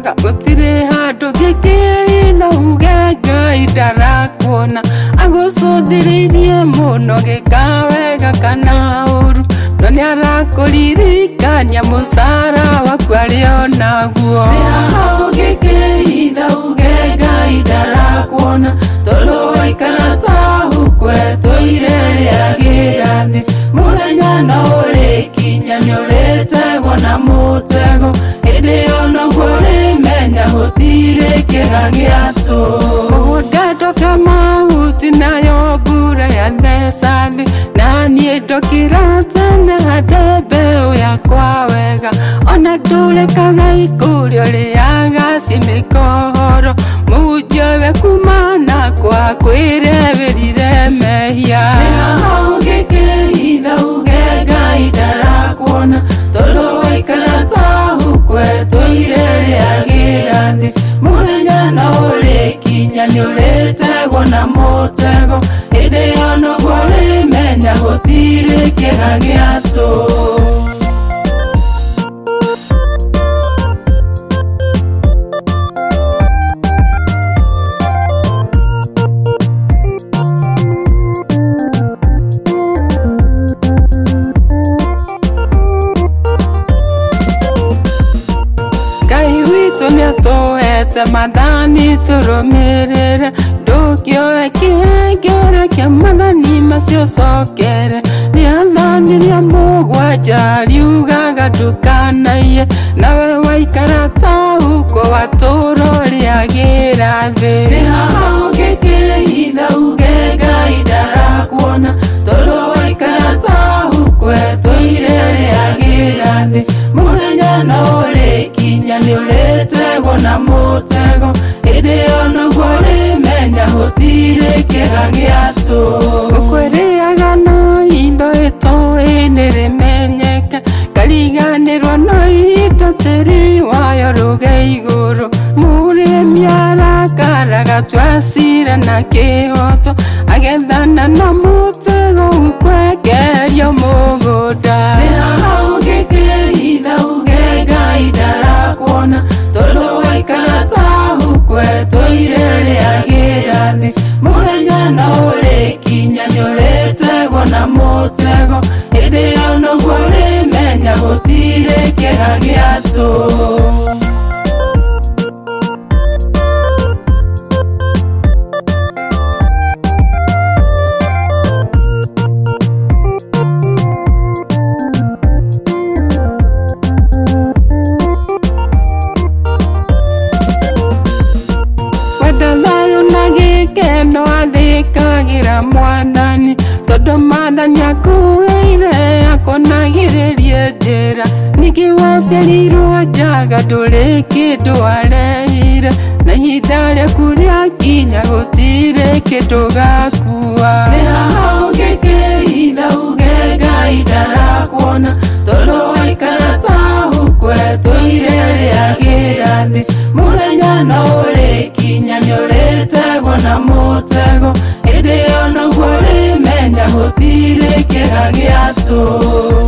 wega gutire handu ngikihitha uge Ngai ndarakuona agucuthiririe muno gika wega kana uru no niarakuririkania mucara waku ario naguo ngikihitha uge Ngai ndarakuona tolo waikara tahu kwetoire riagira thi muthenya no urikinya ni uritegwo na mutego hindi ona gurimenya gutire kiega giatu mugunda ndoka mahuti nayo mbura yatheca thi na niĩ ndokira tene hande mbeũ yakwa wega ona ndũrĩkaga ikũrio rĩaga cimĩkohoro mũhunjia we kumana kwa kwĩrĩhĩrĩrie mehia ngĩkĩhitha uge Ngai ndarakuona tondũ waikara tahu kwetoire rĩagĩra thĩ mũthenya no ũrĩkinya nĩ ũrĩtegwo na mũtego hĩndĩ ona ũguo ũrĩmenya gũtirĩ kĩega gĩatũ mathani turumirire ndukioe kihengere kia mathani macio cokere riathani ria mugwanja riugaga ndukanaie nawe waikara tahu kwa watũũro rĩagĩra thĩ rĩhaha ũngĩkĩhitha uge Ngai ndarakuona tondũ waikara tahu kwetoire rĩagĩra thĩ mũthenya no ũrĩkinya nĩ ũrĩtegwo na mũtego hĩndĩ ona ũguo ũrĩmenya gũtirĩ kĩega gĩatũ ũkwĩrĩaga no indo ĩtũĩ nĩrĩmenyeke kariganĩrwo no indo tĩri wayo rũge igũrũ mũrĩmi arakaraga twacira na kĩhoto agethana na mũtego ũkwengerio mũgũnda rĩhaha ũngĩkĩhitha uge Ngai ndarakuona tondũ waikara tahu kwetoire rĩagĩra thĩ mũthenya no ũrĩkinya nĩ ũrĩtegwo na mũtego hĩndĩ ona ũguo ũrĩmenya gũtirĩ kĩega gĩatũ no athĩkagĩra mwathani tondũ maathani akuĩire akonagĩrĩrie njĩra ningĩ waciarirwo njaga ndũrĩ kĩndũ areire na ihinda rĩaku rĩakinya gũtirĩ kĩndũ gakua rĩhaha ũngĩkĩhitha uge Ngai ndarakuona tondũ waikara tahu kwetoire rĩagĩra thĩ mũthenya no ũrĩkinya nĩ ũrĩtegwo na mũtego hĩndĩ ona ũguo ũrĩmenya gũtirĩ kĩega gĩatũ